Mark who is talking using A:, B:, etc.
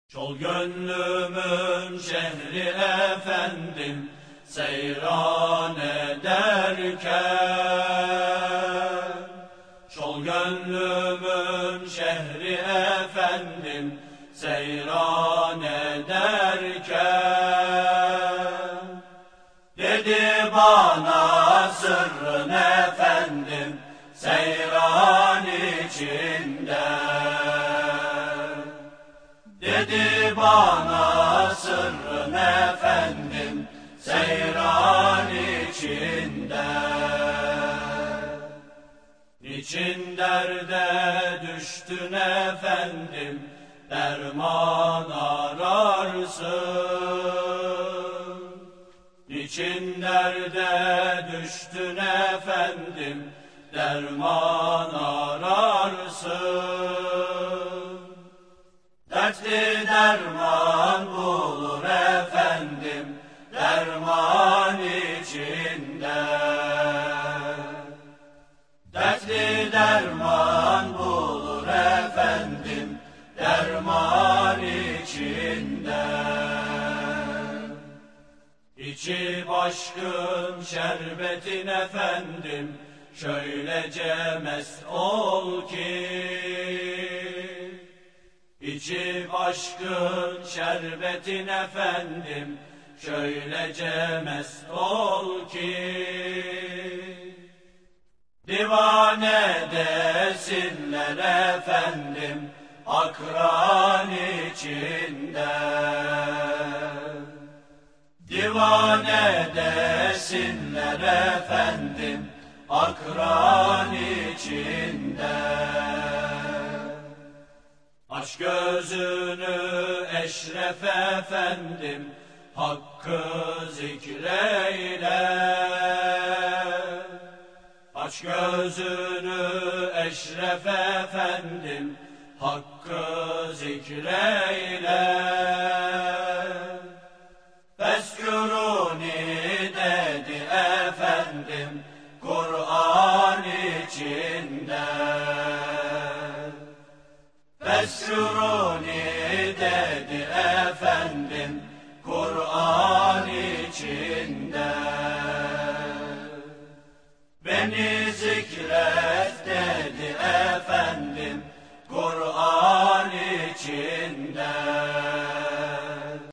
A: Çol gönlümün şehri efendim, seyran ederken. Çol gönlümün şehri efendim, seyran ederken. Dedi bana sırrın efendim, seyran içinde. Dedi bana sırrın efendim, seyran içinde. Niçin derde düştün efendim, derman ararsın? Niçin derde düştün efendim, derman ararsın? Dertli derman bulur efendim, derman içinde. Dertli derman bulur efendim, derman içinde. İçi başkın şerbetin efendim, şöylece mest ol ki. İçi başkın şerbetin efendim, şöylece mest ol ki. Divane desinler efendim, akran içinde. Divane desinler efendim, akran içinde. Aç gözünü eşref efendim, hakkı zikreyle. Aç gözünü eşref efendim, hakkı zikreyle. Fezkuruni dedi efendim, Kur'an içinde. Fezkuruni dedi efendim, Kur'an içinde. Beni